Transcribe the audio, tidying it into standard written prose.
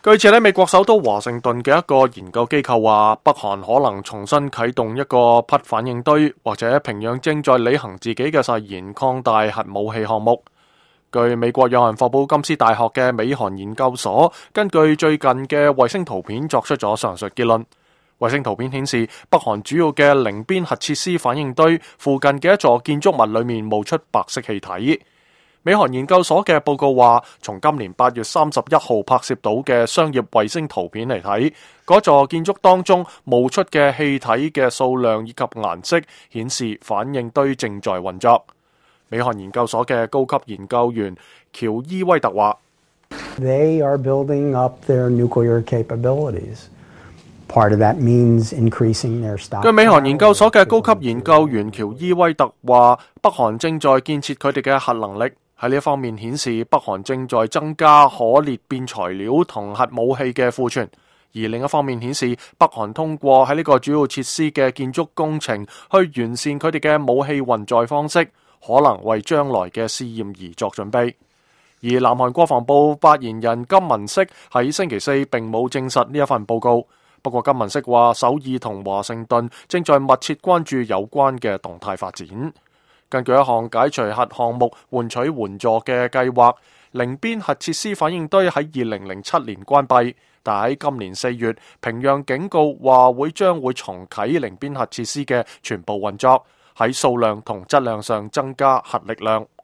據此喺美國首都華盛頓嘅一個研究機構話，北韓可能重新啟動一個核反應堆，或者平壤正在履行自己嘅誓言，擴大核武器項目。據美國約翰霍普金斯大學嘅美韓研究所根據最近嘅衛星圖片作出咗上述結論。衛星圖片顯示，北韓主要嘅寧邊核設施反應堆附近嘅一座建築物裏面冒出白色氣體。美韓研究所嘅報告話，從今年8月31號拍攝到嘅商業衛星圖片嚟睇，嗰座建築當中冒出嘅氣體嘅數量以及顏色顯示反應堆正在運作。美韓研究所嘅高級研究員喬伊威特話 They are building up their nuclear capabilities. Part of that means increasing their stock. 據美韓研究所嘅高級研究員喬伊威特話，北韓正在建設佢哋嘅核能力。喺呢一方面顯示，北韓正在增加可裂變材料同核武器嘅庫存；而另一方面顯示，北韓通過喺呢個主要設施嘅建築工程去完善佢哋嘅武器運載方式，可能為將來嘅試驗而作準備。而南韓國防部發言人金文色喺星期四並冇證實呢一份報告，不過金文色話首爾同華盛頓正在密切關注有關嘅動態發展。根據一項解除核項目換取援助嘅計劃，寧邊核設施反應堆喺2007年關閉，但喺今年4月，平壤警告話將會重啟寧邊核設施嘅全部運作，喺數量同質量上增加核力量。